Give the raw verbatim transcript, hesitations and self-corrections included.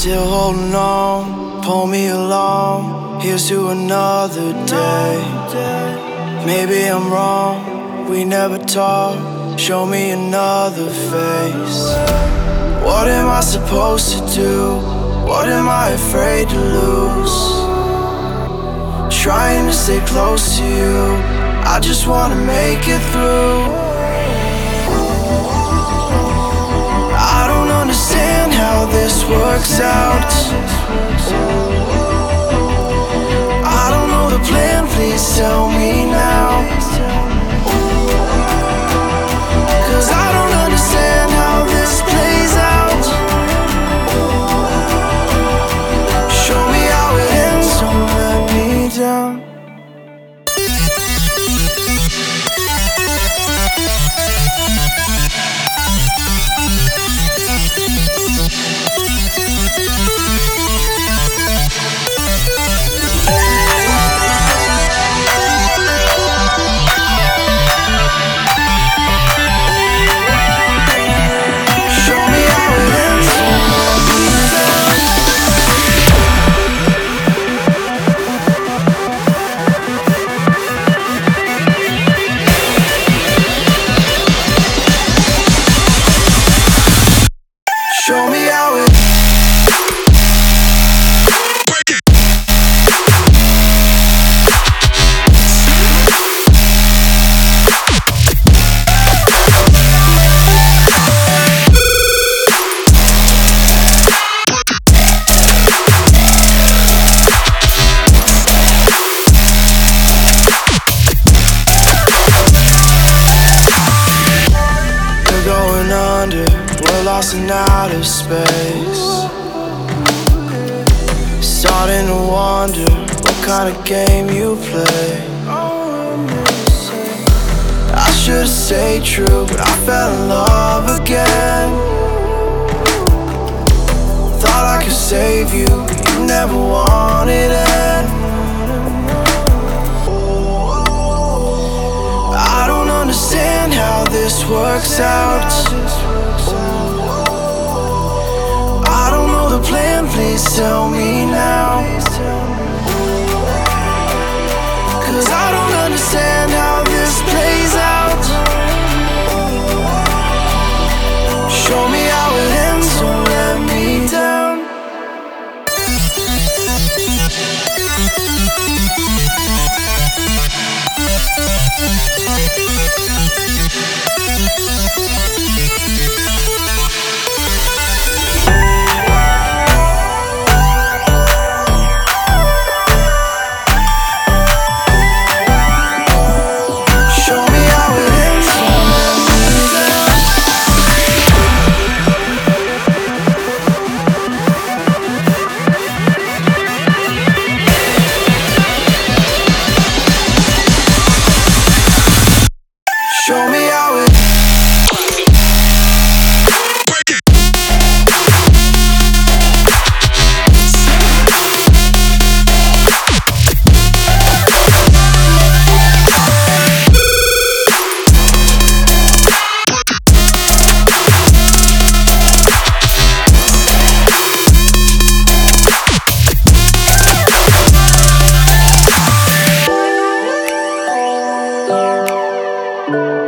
Still holding on, pull me along. Here's to another day. Maybe I'm wrong, we never talk. Show me another face. What am I supposed to do? What am I afraid to lose? Trying to stay close to you, I just wanna make it through. I don't understand how this works out. I don't know the plan, please tell me now. Cause I don't understand how this plays out. Show me how it ends, don't let me down. Show me how it. We're going under. We're lost in outer space. Starting to wonder what kind of game you play. I should've stayed true, but I fell in love again. Thought I could save you, but you never wanted it. I don't understand how this works out. I don't know the plan, please tell me now. Cause I don't understand how this plays out. Show me how it ends, don't let me down. Show me how it. Thank you.